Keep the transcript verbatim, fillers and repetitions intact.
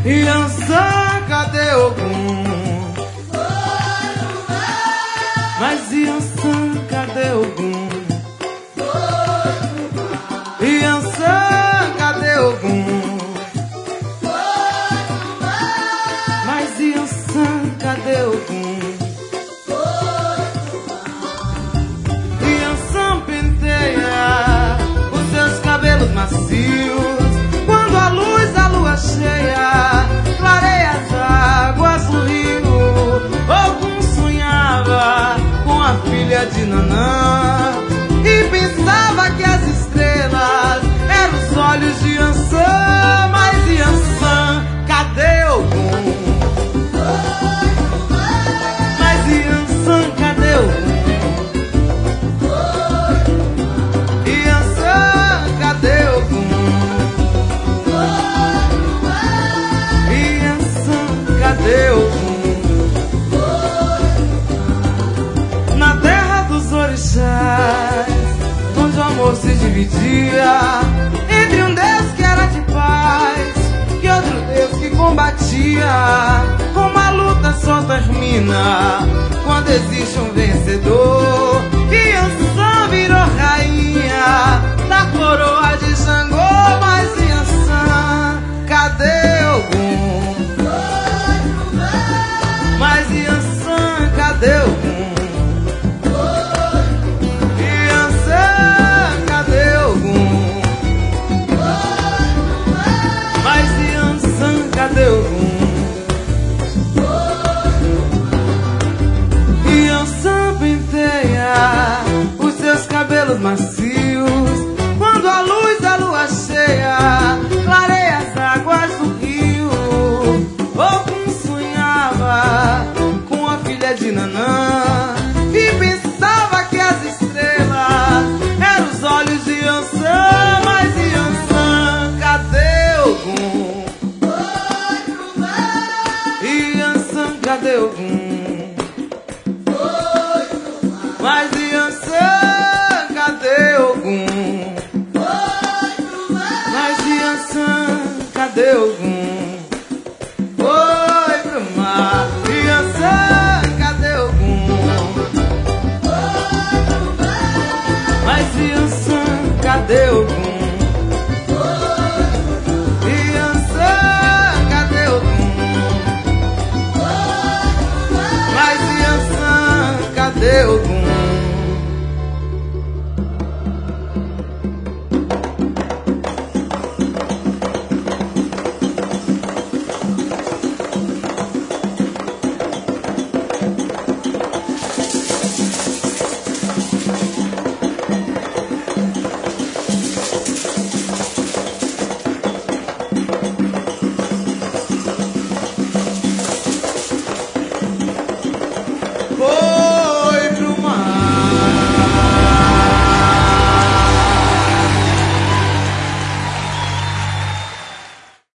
Iansã, cadê Ogum? Mas Iansã, cadê Ogum? Iansã, cadê Ogum? Mas Iansã, cadê Ogum? Iansã penteia os seus cabelos macios quando a luz da lua cheia clareia as águas do rio. Ogum sonhava com a filha de Nanã e pensava que as estrelas eram os olhos de Iansã. Mas Iansã, cadê Ogum? Mas Iansã, cadê Ogum? Iansã, cadê Ogum? Iansã, cadê Ogum? Na terra dos orixás, onde o amor se dividia entre um Deus que era de paz e outro Deus que combatia. Uma luta só termina quando existe um vencedor. Iansã virou rainha da coroa de Xangô. Mas Iansã, cadê Ogum? Mas Iansã, cadê Ogum? Iansã, cadê Ogum? Mas Iansã, cadê Ogum? Iansã penteia os seus cabelos macios quando a luz da lua cheia clareia as águas do rio. Ogum sonhava com a filha de Nanã e pensava que as estrelas eram os olhos de Iansã. Mas Iansã, cadê Ogum? Iansã, cadê Ogum? Mas Iansã, cadê Ogum? Mas Iansã, cadê Ogum? Foi pro mar. Iansã, cadê Ogum? Mas Iansã, cadê Ogum? Iansã, cadê Ogum? Mas Iansã, cadê Ogum?